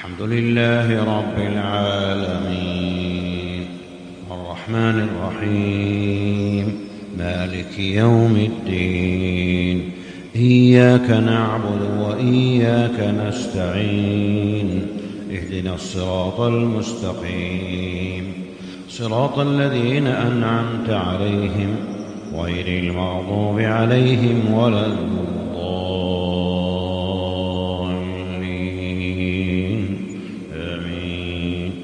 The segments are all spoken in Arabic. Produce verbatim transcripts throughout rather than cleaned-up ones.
الحمد لله رب العالمين الرحمن الرحيم مالك يوم الدين إياك نعبد وإياك نستعين اهدنا الصراط المستقيم صراط الذين أنعمت عليهم غير المغضوب عليهم ولا الضالين آمين.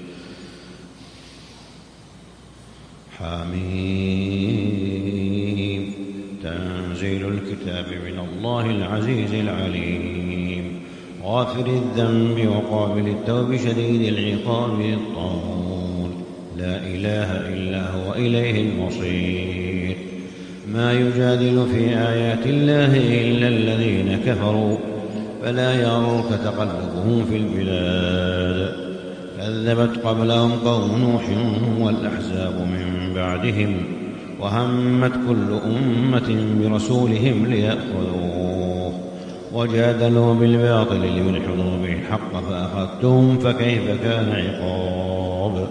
حميم تنزيل الكتاب من الله العزيز العليم غافر الذنب وقابل التوب شديد العقاب الطول لا إله إلا هو إليه المصير. ما يجادل في آيات الله إلا الذين كفروا فلا يغرك تقلبهم في البلاد. كذبت قبلهم قوم نوح والأحزاب من بعدهم وهمت كل أمة برسولهم ليأخذوه وجادلوا بالباطل ليدحضوا به الحق فأخذتهم فكيف كان عقاب.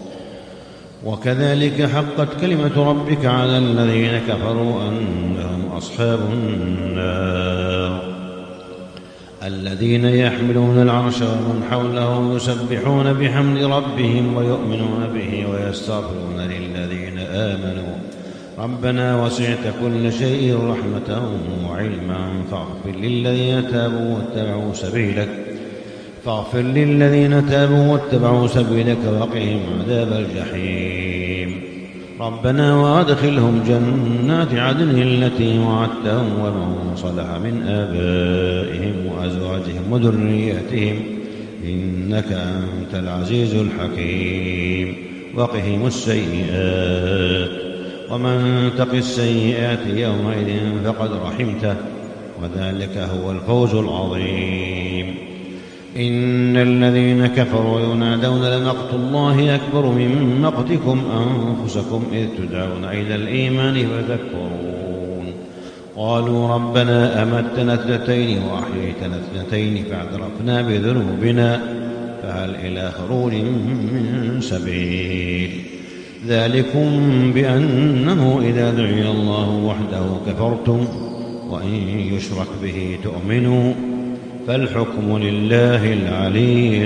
وكذلك حقت كلمة ربك على الذين كفروا أنهم أصحاب النار الذين يحملون العرش ومن حوله يسبحون بحمد ربهم ويؤمنون به ويستغفرون للذين آمنوا ربنا وسعت كل شيء رحمة وعلما فاغفر للذين تابوا واتبعوا سبيلك فاغفر للذين تابوا واتبعوا سبيلك وقهم عذاب الجحيم. ربنا وادخلهم جنات عدن التي وعدتهم ومن صلح من آبائهم وأزواجهم وذرياتهم إنك أنت العزيز الحكيم. وقهم السيئات ومن تق السيئات يومئذ فقد رحمته وذلك هو الفوز العظيم. إن الذين كفروا ينادون لمقت الله أكبر من مقتكم أنفسكم إذ تدعون إلى الإيمان فذكرون قالوا ربنا أمتنا اثنتين وأحييتنا اثنتين فاعترفنا بذنوبنا فهل إلى خروج من سبيل. ذلكم بأنه إذا دعي الله وحده كفرتم وإن يشرك به تؤمنوا فالحكم لله العلي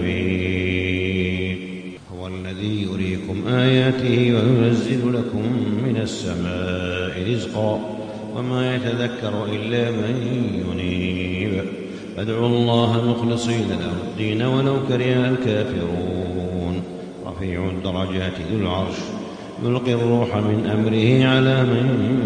الكبير. هو الذي يريكم آياته وينزل لكم من السماء رزقا وما يتذكر إلا من ينيب. فادعوا الله مخلصين له الدين ولو كره الكافرون. رفيع الدرجات ذو العرش يلقي الروح من أمره على من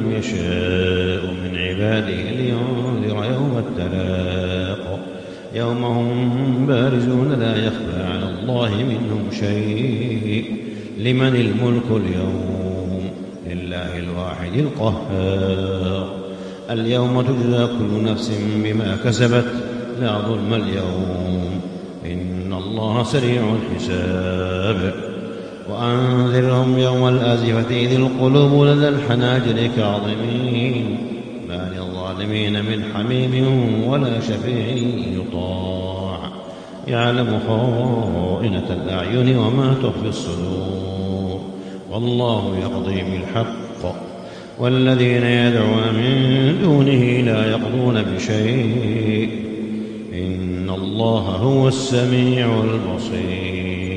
يشاء من عباده لينذر يوم التلاق يوم هم بارزون لا يخفى على الله منهم شيء. لمن الملك اليوم لله الواحد القهار. اليوم تجزى كل نفس بما كسبت لا ظلم اليوم إن الله سريع الحساب. وأنذرهم يوم الآزفة إذ القلوب لدى الحناجر كاظمين ما للظالمين من حميم ولا شفيع يطاع يعلم خائنة الأعين وما تخفي الصدور والله يقضي بالحق والذين يدعون من دونه لا يقضون بشيء إن الله هو السميع البصير.